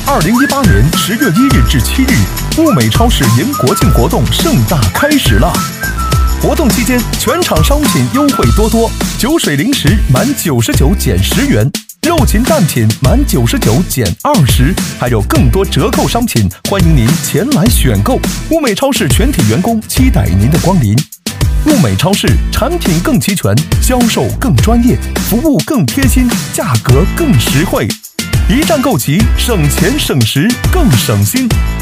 2018年10月1日至7日，物美超市迎国庆活动盛大开始了。活动期间，全场商品优惠多多，酒水零食满99减10元，肉禽蛋品满99减20，还有更多折扣商品，欢迎您前来选购。物美超市全体员工期待您的光临。物美超市产品更齐全，销售更专业，服务更贴心，价格更实惠。一站购齐，省钱省时更省心。